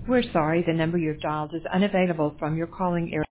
We're sorry, the number you've dialed is unavailable from your calling area.